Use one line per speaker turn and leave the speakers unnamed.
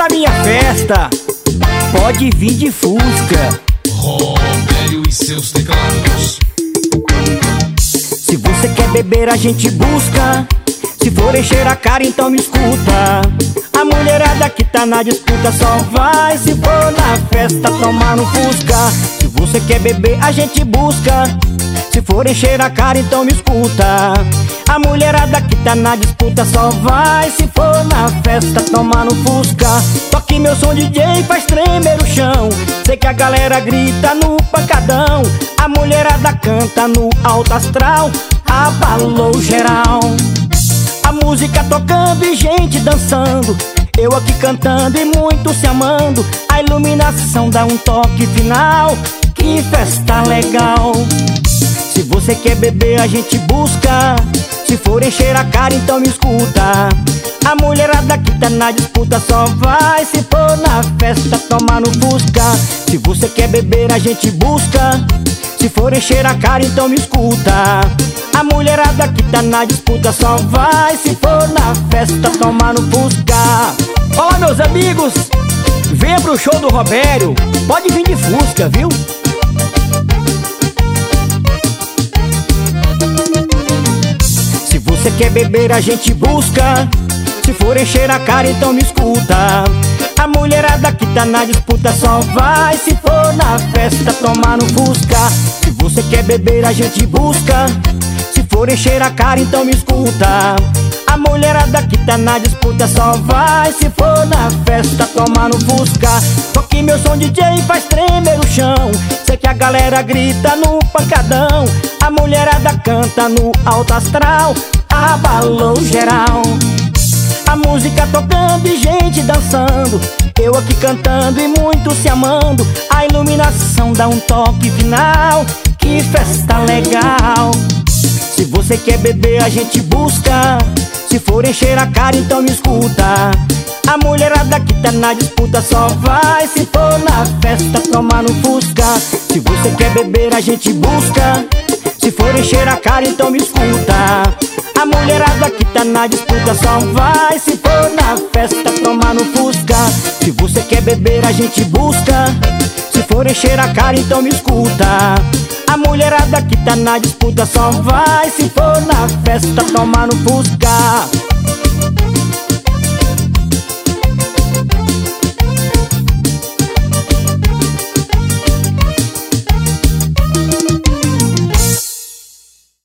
pra minha festa, pode vir de Fusca.
Robério e seus teclados.
Se você quer beber, a gente busca. Se for encher a cara, então me escuta. A mulherada que tá na disputa só vai se for na festa tomar no Fusca. Se você quer beber, a gente busca. Se for encher a cara, então me escuta. A mulherada que tá na disputa só vai se for na festa tomar no Fusca. Toque meu som, DJ, faz tremer o chão. Sei que a galera grita no pancadão. A mulherada canta no alto astral. Abalou geral. A música tocando e gente dançando, eu aqui cantando e muito se amando. A iluminação dá um toque final. Que festa legal. Se você quer beber, a gente busca. Se for encher a cara, então me escuta. A mulherada que tá na disputa só vai se for na festa tomar no Fusca. Se você quer beber, a gente busca. Se for encher a cara, então me escuta. A mulherada que tá na disputa só vai se for na festa tomar no Fusca. Olá, meus amigos, venha pro show do Robério, pode vir de Fusca, viu? Se você quer beber, a gente busca. Se for encher a cara, então me escuta. A mulherada que tá na disputa só vai se for na festa tomar no Fusca. Se você quer beber, a gente busca. Se for encher a cara, então me escuta. A mulherada que tá na disputa só vai se for na festa tomar no Fusca. Toque meu som, DJ, faz tremer o chão. Sei que a galera grita no pancadão. A mulherada canta no alto astral. Abalou geral. A música tocando e gente dançando, eu aqui cantando e muito se amando. A iluminação dá um toque final. Que festa legal. Se você quer beber, a gente busca. Se for encher a cara, então me escuta. A mulherada que tá na disputa só vai se for na festa tomar no Fusca. Se você quer beber, a gente busca. Se for encher a cara, então me escuta. A mulherada que tá na disputa só vai se for na festa tomar no Fusca. Se você quer beber, a gente busca. Se for encher a cara, então me escuta. A mulherada que tá na disputa só vai se for na festa tomar no Fusca.